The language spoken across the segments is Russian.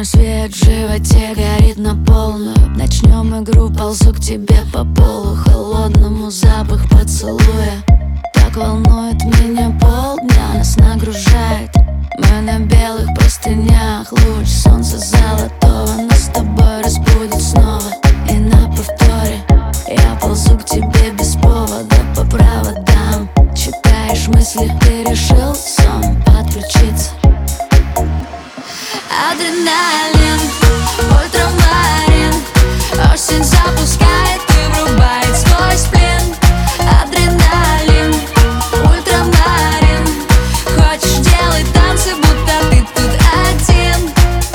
Мой свет в животе горит на полную. Начнем игру, ползу к тебе по полу холодному, запах поцелуя так волнует меня, полдня нас нагружает. Мы на белых простынях, луч солнца золотого нас с тобой разбудит снова. И на повторе я ползу к тебе без повода по проводам. Читаешь мысли, ты решил сон подключиться. Адреналин, ультрамарин, осень запускает и врубает свой сплин. Адреналин, ультрамарин, хочешь делай танцы, будто ты тут один.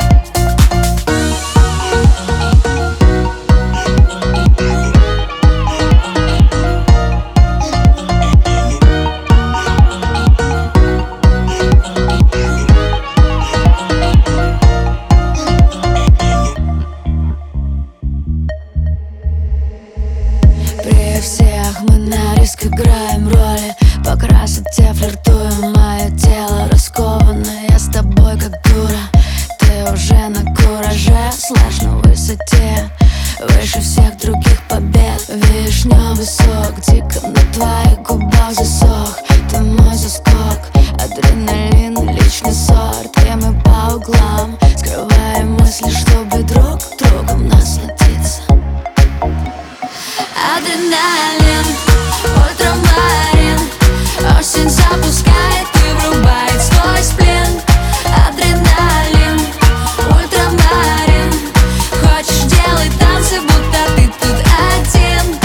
При всех мы на риск играем роли, по красоте флиртуем, мое тело расковано. Я с тобой как дура, ты уже на кураже, слэш на высоте, выше всех других побед. Вишневый сок, дико на твоих губах засох. Ты мой заскок, адреналин, личный сорт. И мы по углам скрываем мысли, чтобы друг другом насладиться. Адреналин, ультрамарин, осень запускает и врубает свой сплин. Адреналин, ультрамарин, хочешь делай танцы, будто ты тут один.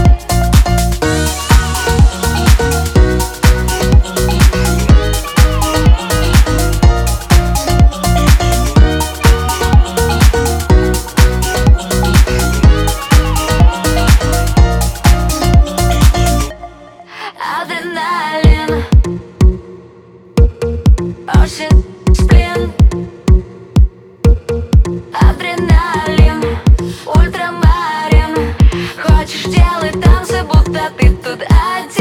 Адреналин, осень, сплин. Адреналин, ультрамарин, хочешь делай танцы, будто ты тут один.